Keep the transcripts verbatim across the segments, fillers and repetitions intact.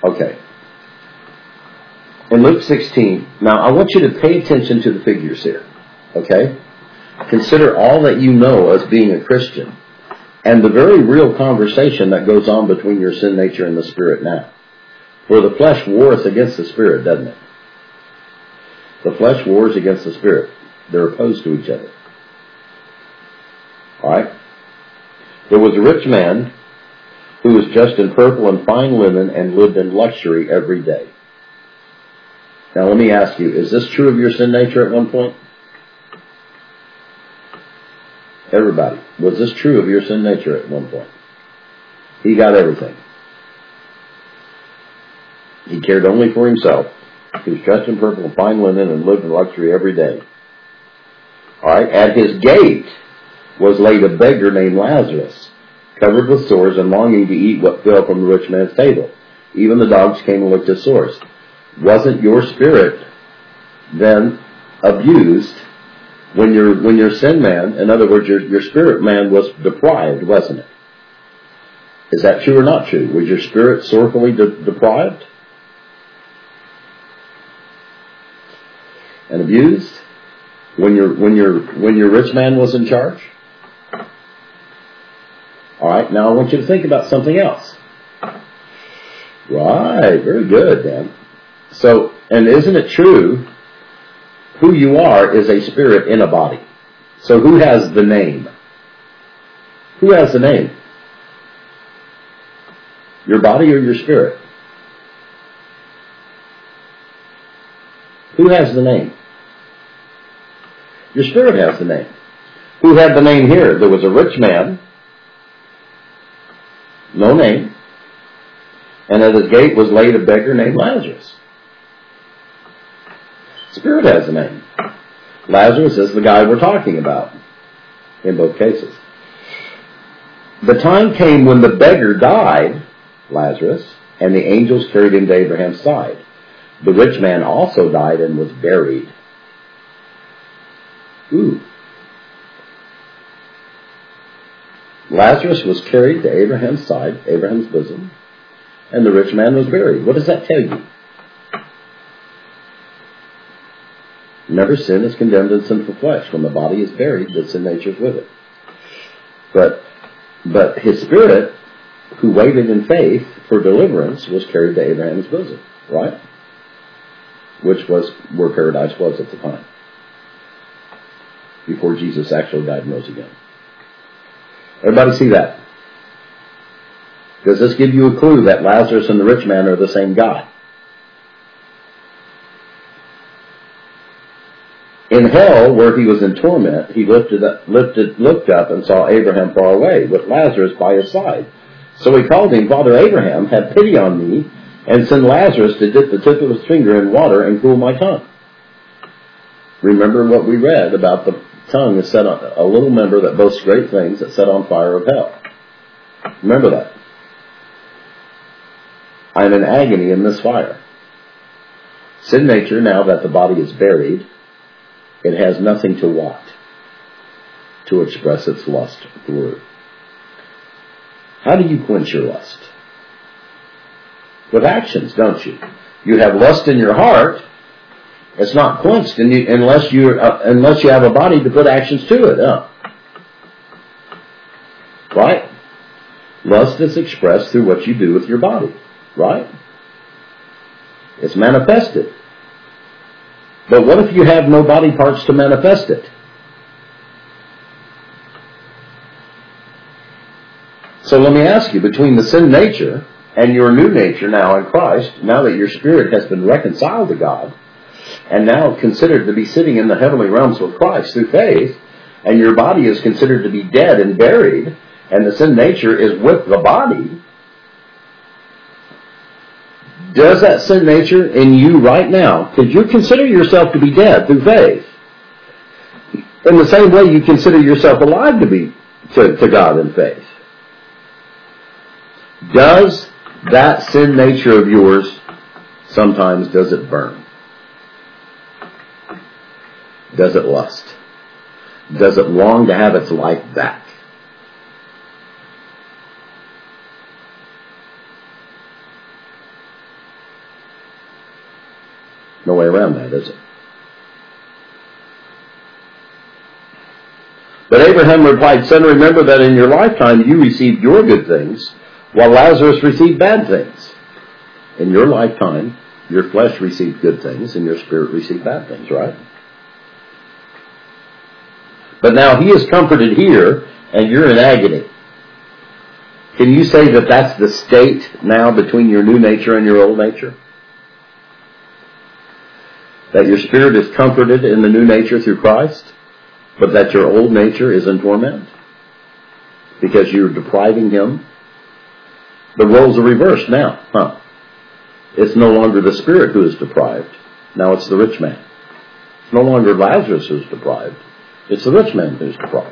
Okay. In Luke sixteen, now I want you to pay attention to the figures here. Okay? Consider all that you know as being a Christian and the very real conversation that goes on between your sin nature and the Spirit now. For the flesh wars against the Spirit, doesn't it? The flesh wars against the Spirit. They're opposed to each other. Alright? There was a rich man who was dressed in purple and fine linen and lived in luxury every day. Now let me ask you, is this true of your sin nature at one point? Everybody, was this true of your sin nature at one point? He got everything. He cared only for himself. He was dressed in purple and fine linen and lived in luxury every day. Alright, at his gate was laid a beggar named Lazarus, covered with sores and longing to eat what fell from the rich man's table. Even the dogs came and licked his sores. Wasn't your spirit then abused when your when your sin man, in other words, your, your spirit man was deprived, wasn't it? Is that true or not true? Was your spirit sorrowfully de- deprived? And abused? When your when your when your rich man was in charge? Alright, now I want you to think about something else. Right, very good, Dan. So, and isn't it true, who you are is a spirit in a body. So who has the name? Who has the name? Your body or your spirit? Who has the name? Your spirit has the name. Who had the name here? There was a rich man, no name, and at his gate was laid a beggar named Lazarus. Spirit has a name. Lazarus is the guy we're talking about in both cases. The time came when the beggar died, Lazarus, and the angels carried him to Abraham's side. The rich man also died and was buried. Ooh. Lazarus was carried to Abraham's side, Abraham's bosom, and the rich man was buried. What does that tell you? Remember, sin is condemned in sinful flesh. When the body is buried, the sin nature is with it. But, but his spirit, who waited in faith for deliverance, was carried to Abraham's bosom, right? Which was where paradise was at the time, before Jesus actually died and rose again. Everybody see that? Does this give you a clue that Lazarus and the rich man are the same guy? In hell, where he was in torment, he lifted up, lifted, looked up and saw Abraham far away, with Lazarus by his side. So he called him, Father Abraham, have pity on me, and send Lazarus to dip the tip of his finger in water and cool my tongue. Remember what we read about the tongue is set on a little member that boasts great things that's set on fire of hell. Remember that. I am in agony in this fire. Sin nature, now that the body is buried, it has nothing to what? To express its lust through. How do you quench your lust? With actions, don't you? You have lust in your heart. It's not quenched in you, unless you uh, unless you have a body to put actions to it. Huh? Right? Lust is expressed through what you do with your body. Right? It's manifested. But what if you have no body parts to manifest it? So let me ask you, between the sin nature and your new nature now in Christ, now that your spirit has been reconciled to God, and now considered to be sitting in the heavenly realms with Christ through faith, and your body is considered to be dead and buried, and the sin nature is with the body, does that sin nature in you right now, could you consider yourself to be dead through faith? In the same way you consider yourself alive to be to, to God in faith. Does that sin nature of yours, sometimes does it burn? Does it lust? Does it long to have its life back? No way around that, is it? But Abraham replied, Son, remember that in your lifetime you received your good things, while Lazarus received bad things. In your lifetime, your flesh received good things, and your spirit received bad things, right? But now he is comforted here, and you're in agony. Can you say that that's the state now between your new nature and your old nature? That your spirit is comforted in the new nature through Christ, but that your old nature is in torment? Because you're depriving him? The roles are reversed now, huh? It's no longer the spirit who is deprived. Now it's the rich man. It's no longer Lazarus who's deprived. It's the rich man who's deprived.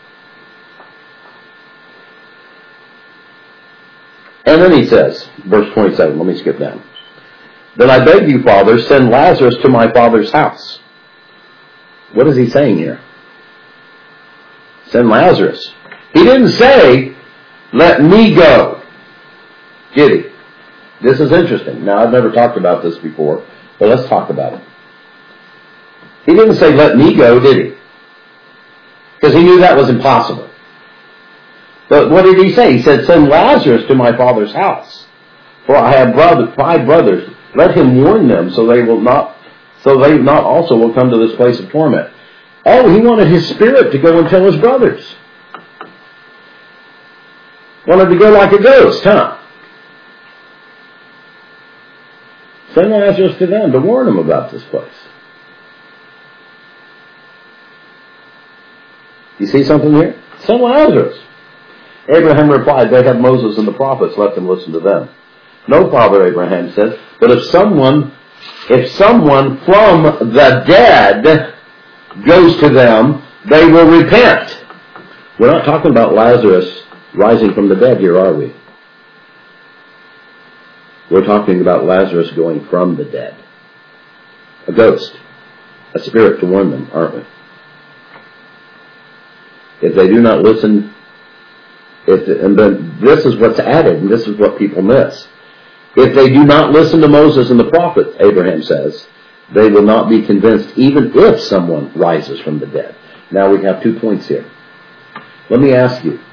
And then he says, verse twenty-seven, let me skip down. Then I beg you, Father, send Lazarus to my father's house. What is he saying here? Send Lazarus. He didn't say, let me go. Did he? This is interesting. Now, I've never talked about this before, but let's talk about it. He didn't say, let me go, did he? Because he knew that was impossible. But what did he say? He said, send Lazarus to my father's house. For I have brother, five brothers. Let him warn them so they will not, so they not also will come to this place of torment. Oh, he wanted his spirit to go and tell his brothers. Wanted to go like a ghost, huh? Send Lazarus to them to warn them about this place. You see something here? Send Lazarus. Abraham replied, they have Moses and the prophets, let them listen to them. No, Father, Abraham said, but if someone, if someone from the dead goes to them, they will repent. We're not talking about Lazarus rising from the dead here, are we? We're talking about Lazarus going from the dead. A ghost. A spirit to warn them, aren't we? If they do not listen, if, and then this is what's added, and this is what people miss. If they do not listen to Moses and the prophets, Abraham says, they will not be convinced even if someone rises from the dead. Now we have two points here. Let me ask you.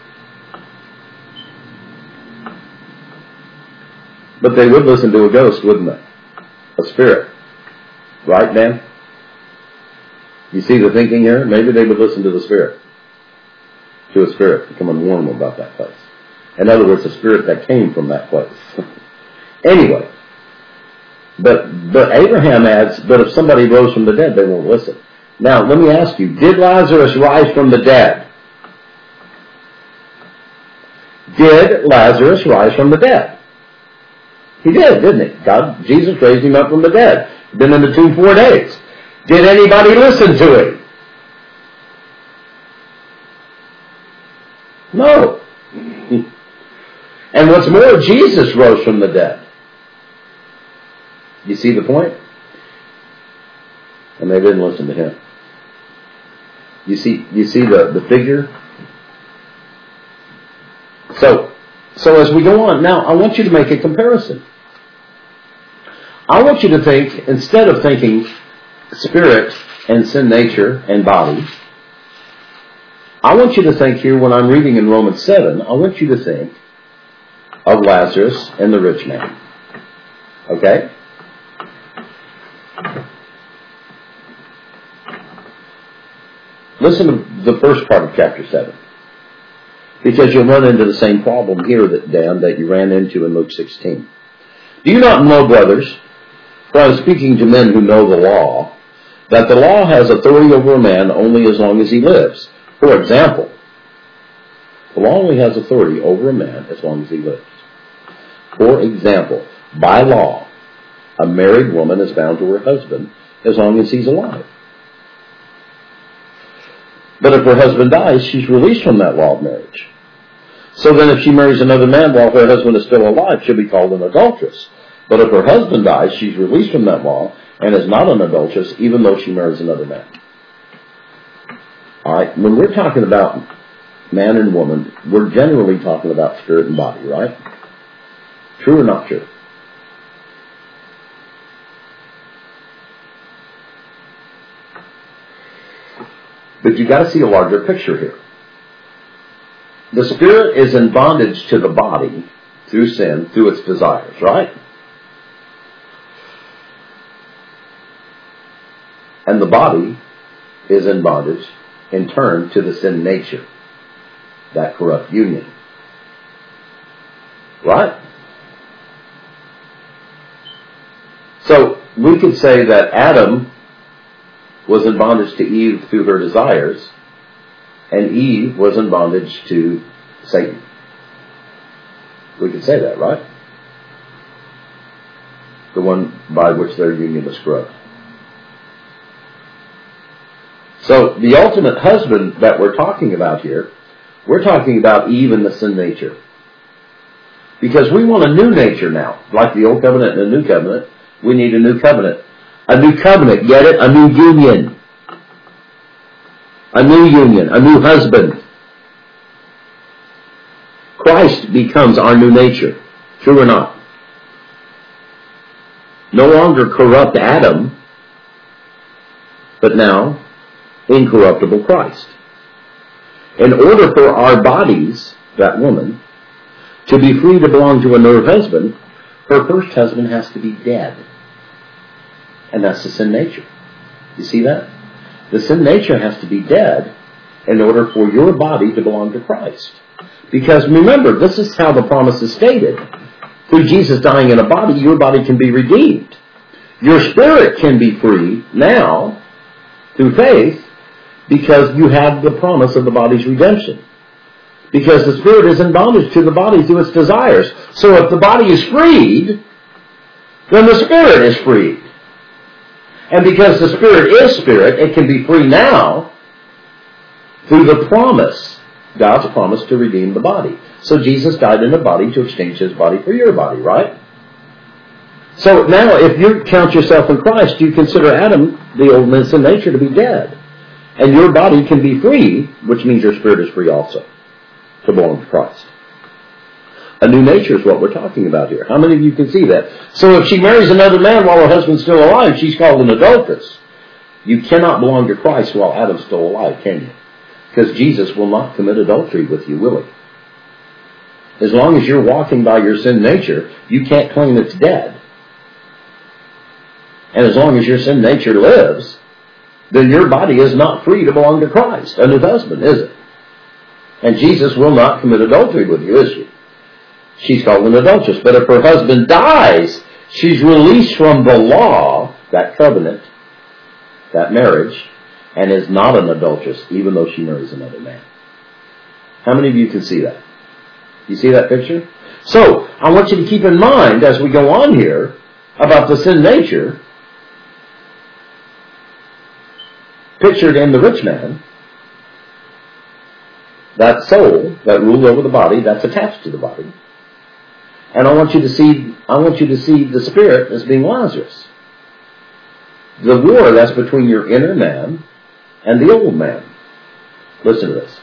But they would listen to a ghost, wouldn't they? A spirit. Right, Dan? You see the thinking here? Maybe they would listen to the spirit. To a spirit to come and warn them about that place. In other words, a spirit that came from that place. Anyway. But, but Abraham adds, but if somebody rose from the dead, they won't listen. Now, let me ask you, did Lazarus rise from the dead? Did Lazarus rise from the dead? He did, didn't he? God, Jesus raised him up from the dead. Been in the tomb four days. Did anybody listen to him? No. And what's more, Jesus rose from the dead. You see the point? And they didn't listen to him. You see, you see the, the figure? So, so as we go on, now I want you to make a comparison. I want you to think, instead of thinking spirit and sin nature and body, I want you to think here when I'm reading in Romans seven, I want you to think of Lazarus and the rich man. Okay? Listen to the first part of chapter seven. Because you'll run into the same problem here, that Dan, that you ran into in Luke sixteen. Do you not know, brothers, for I'm speaking to men who know the law, that the law has authority over a man only as long as he lives? For example, the law only has authority over a man as long as he lives. For example, by law, a married woman is bound to her husband as long as he's alive. But if her husband dies, she's released from that law of marriage. So then if she marries another man while her husband is still alive, she'll be called an adulteress. But if her husband dies, she's released from that law and is not an adulteress, even though she marries another man. All right, when we're talking about man and woman, we're generally talking about spirit and body, right? True or not true? But you've got to see a larger picture here. The spirit is in bondage to the body through sin, through its desires, right? And the body is in bondage, in turn, to the sin nature, that corrupt union. Right? So, we could say that Adam was in bondage to Eve through her desires, and Eve was in bondage to Satan. We could say that, right? The one by which their union was corrupt. So, the ultimate husband that we're talking about here, we're talking about Eve and the sin nature. Because we want a new nature now. Like the old covenant and the new covenant, we need a new covenant. A new covenant, get it? A new union. A new union, a new husband. Christ becomes our new nature. True or not? No longer corrupt Adam, but now incorruptible Christ. In order for our bodies, that woman, to be free to belong to a new husband, her first husband has to be dead. And that's the sin nature. You see that? The sin nature has to be dead in order for your body to belong to Christ. Because remember, this is how the promise is stated. Through Jesus dying in a body, your body can be redeemed. Your spirit can be free now, through faith, because you have the promise of the body's redemption. Because the spirit is in bondage to the body through its desires. So if the body is freed, then the spirit is freed. And because the spirit is spirit, it can be free now through the promise, God's promise to redeem the body. So Jesus died in a body to exchange his body for your body, right? So now if you count yourself in Christ, you consider Adam, the old man sin nature, to be dead. And your body can be free, which means your spirit is free also, to belong to Christ. A new nature is what we're talking about here. How many of you can see that? So if she marries another man while her husband's still alive, she's called an adulteress. You cannot belong to Christ while Adam's still alive, can you? Because Jesus will not commit adultery with you, will he? As long as you're walking by your sin nature, you can't claim it's dead. And as long as your sin nature lives, then your body is not free to belong to Christ, a new husband, is it? And Jesus will not commit adultery with you, is she? She's called an adulteress. But if her husband dies, she's released from the law, that covenant, that marriage, and is not an adulteress, even though she marries another man. How many of you can see that? You see that picture? So, I want you to keep in mind, as we go on here, about the sin nature, pictured in the rich man, that soul that rules over the body, that's attached to the body. And I want you to see, I want you to see the spirit as being Lazarus. The war that's between your inner man and the old man. Listen to this.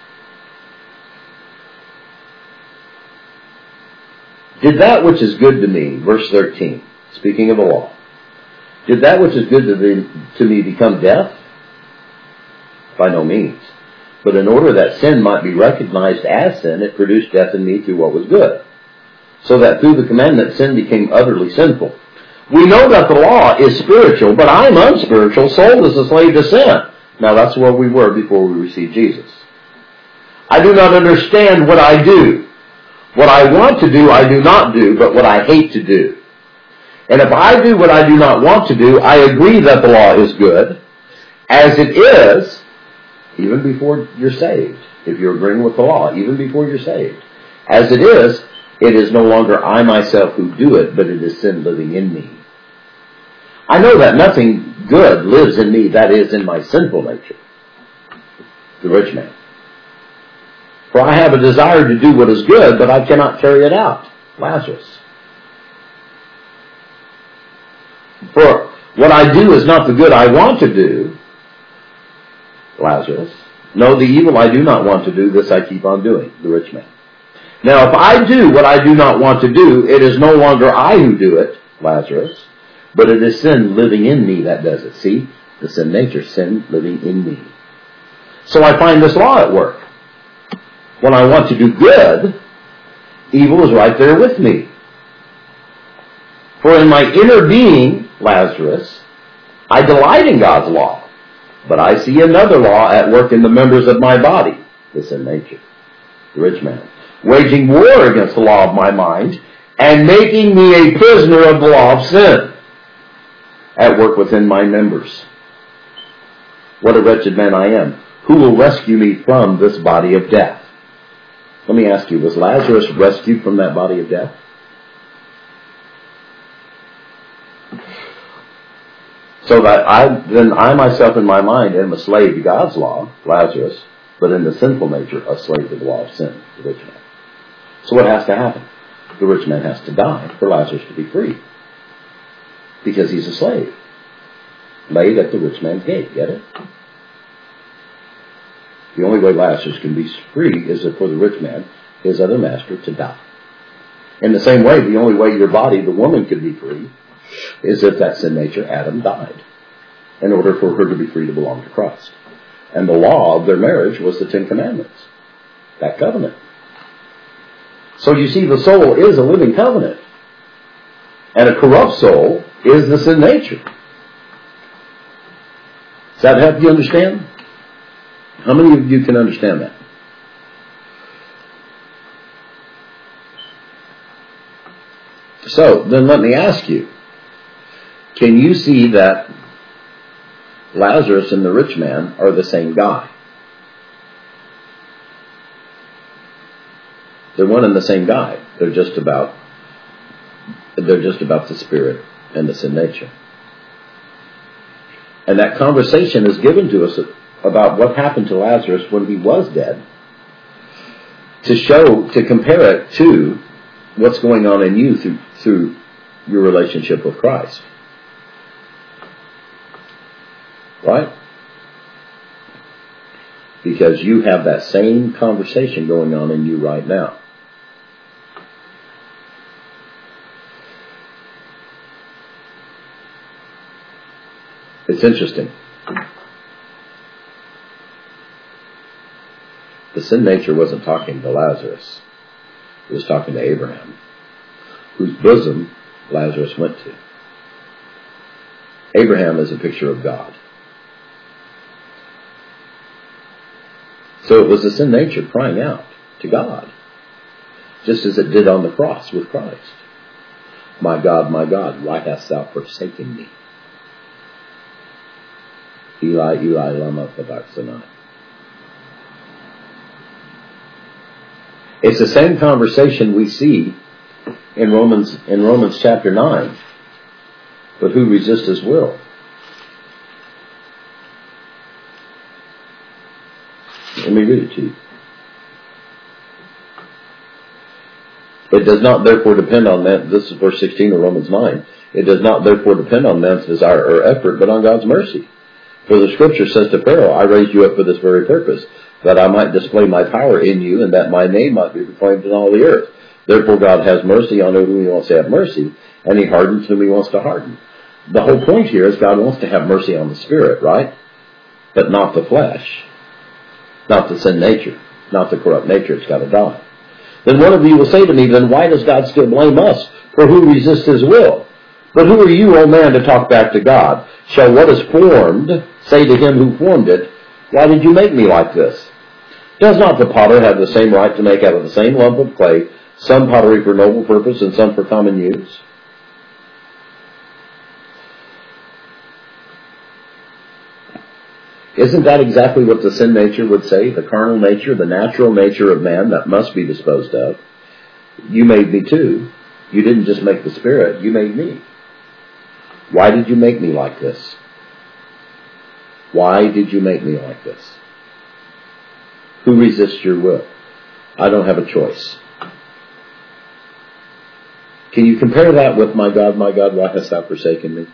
Did that which is good to me, verse thirteen, speaking of the law, did that which is good to, the, to me become death? By no means. But in order that sin might be recognized as sin, it produced death in me through what was good. So that through the commandment, sin became utterly sinful. We know that the law is spiritual, but I'm unspiritual, sold as a slave to sin. Now that's where we were before we received Jesus. I do not understand what I do. What I want to do, I do not do, but what I hate to do. And if I do what I do not want to do, I agree that the law is good, as it is, even before you're saved. If you're agreeing with the law, even before you're saved. As it is, it is no longer I myself who do it, but it is sin living in me. I know that nothing good lives in me, that is, in my sinful nature. The rich man. For I have a desire to do what is good, but I cannot carry it out. Lazarus. For what I do is not the good I want to do. Lazarus. No, the evil I do not want to do, this I keep on doing. The rich man. Now, if I do what I do not want to do, it is no longer I who do it, Lazarus, but it is sin living in me that does it. See? The sin nature, sin living in me. So I find this law at work. When I want to do good, evil is right there with me. For in my inner being, Lazarus, I delight in God's law. But I see another law at work in the members of my body, the sin nature, the rich man, waging war against the law of my mind and making me a prisoner of the law of sin at work within my members. What a wretched man I am. Who will rescue me from this body of death? Let me ask you, was Lazarus rescued from that body of death? So that I, then I myself in my mind am a slave to God's law, Lazarus, but in the sinful nature, a slave to the law of sin, the rich man. So what has to happen? The rich man has to die for Lazarus to be free. Because he's a slave. Laid at the rich man's gate, get it? The only way Lazarus can be free is for the rich man, his other master, to die. In the same way, the only way your body, the woman, could be free is if that sin nature, Adam, died, in order for her to be free to belong to Christ. And the law of their marriage was the Ten Commandments, that covenant. So you see, the soul is a living covenant. And a corrupt soul is the sin nature. Does that help you understand? How many of you can understand that? So, then let me ask you, can you see that Lazarus and the rich man are the same guy? They're one and the same guy. They're just about, they're just about the spirit and the sin nature. And that conversation is given to us about what happened to Lazarus when he was dead, to show, to compare it to what's going on in you through, through your relationship with Christ. Right? Because you have that same conversation going on in you right now. It's interesting. The sin nature wasn't talking to Lazarus. It was talking to Abraham, whose bosom Lazarus went to. Abraham is a picture of God. So it was the sin nature crying out to God, just as it did on the cross with Christ. My God, my God, why hast thou forsaken me? Eli, Eli, lama sabachthani. It's the same conversation we see in Romans in Romans chapter nine. But who resists his will? Let me read it to you. It does not therefore depend on that. This is verse sixteen of Romans nine. It does not therefore depend on man's desire or effort, but on God's mercy. For the scripture says to Pharaoh, I raised you up for this very purpose, that I might display my power in you, and that my name might be proclaimed in all the earth. Therefore God has mercy on whom he wants to have mercy, and he hardens whom he wants to harden. The whole point here is God wants to have mercy on the spirit, right? But not the flesh. Not the sin nature. Not the corrupt nature. It's got to die. Then one of you will say to me, then why does God still blame us for who resists his will? But who are you, O man, to talk back to God? Shall what is formed say to him who formed it, why did you make me like this? Does not the potter have the same right to make out of the same lump of clay some pottery for noble purpose and some for common use? Isn't that exactly what the sin nature would say? The carnal nature, the natural nature of man that must be disposed of. You made me too. You didn't just make the spirit, you made me. Why did you make me like this? Why did you make me like this? Who resists your will? I don't have a choice. Can you compare that with, my God, my God, why hast thou forsaken me?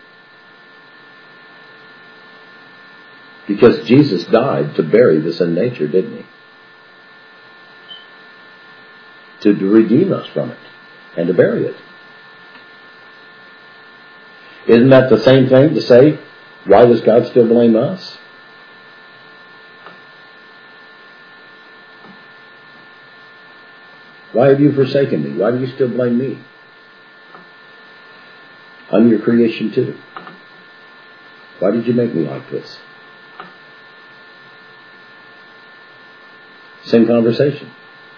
Because Jesus died to bury the sin nature, didn't he? To, to redeem us from it and to bury it. Isn't that the same thing to say, why does God still blame us? Why have you forsaken me? Why do you still blame me? I'm your creation too. Why did you make me like this? Same conversation.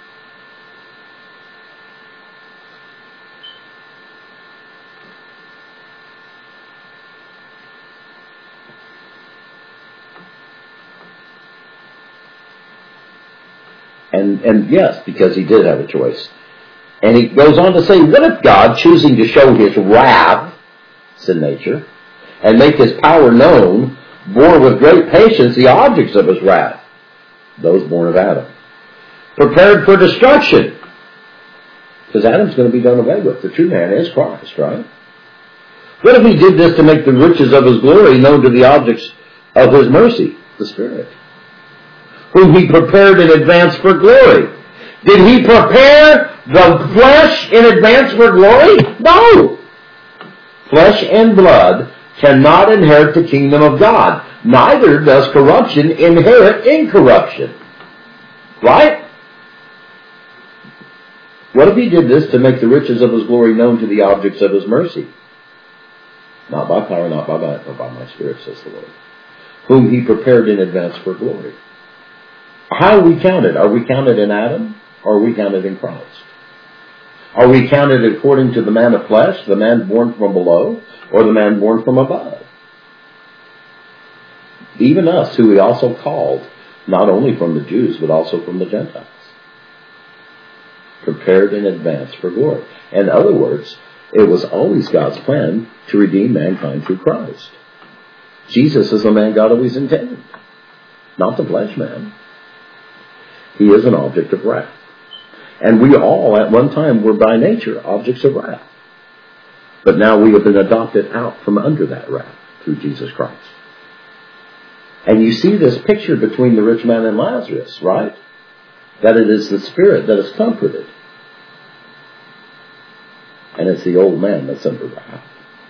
And, and yes, because he did have a choice. And he goes on to say, what if God, choosing to show his wrath, sin nature, and make his power known, bore with great patience the objects of his wrath, those born of Adam, prepared for destruction? Because Adam's going to be done away with. The true man is Christ, right? What if he did this to make the riches of his glory known to the objects of his mercy, the Spirit, whom he prepared in advance for glory? Did he prepare the flesh in advance for glory? No. Flesh and blood cannot inherit the kingdom of God. Neither does corruption inherit incorruption. Right? What if he did this to make the riches of his glory known to the objects of his mercy? Not by power, not by might, but by my Spirit, says the Lord. Whom he prepared in advance for glory. How are we counted? Are we counted in Adam? Or are we counted in Christ? Are we counted according to the man of flesh, the man born from below, or the man born from above? Even us, who he also called, not only from the Jews, but also from the Gentiles. Prepared in advance for glory. In other words, it was always God's plan to redeem mankind through Christ. Jesus is the man God always intended, not the flesh man. He is an object of wrath. And we all, at one time, were by nature objects of wrath. But now we have been adopted out from under that wrath through Jesus Christ. And you see this picture between the rich man and Lazarus, right? That it is the Spirit that is comforted. And it's the old man that's under wrath.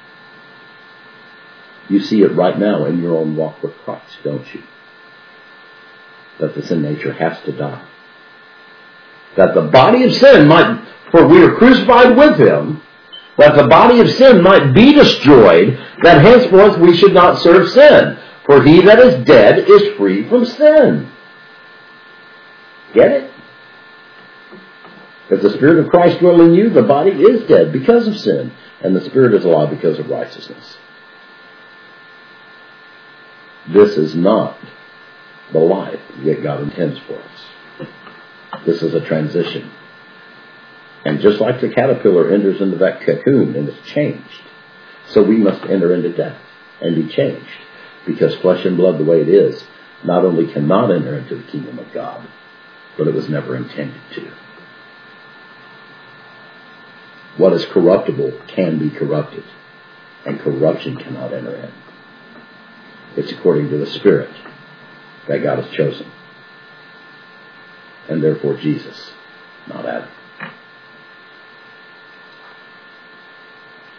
You see it right now in your own walk with Christ, don't you? That the sin nature has to die. That the body of sin might, for we are crucified with him, that the body of sin might be destroyed, that henceforth we should not serve sin. For he that is dead is free from sin. Get it? If the Spirit of Christ dwells in you, the body is dead because of sin, and the Spirit is alive because of righteousness. This is not the life that God intends for us. This is a transition. And just like the caterpillar enters into that cocoon and is changed, so we must enter into death and be changed. Because flesh and blood, the way it is, not only cannot enter into the kingdom of God, but it was never intended to. What is corruptible can be corrupted, and corruption cannot enter in. It's according to the Spirit that God has chosen. And therefore Jesus, not Adam.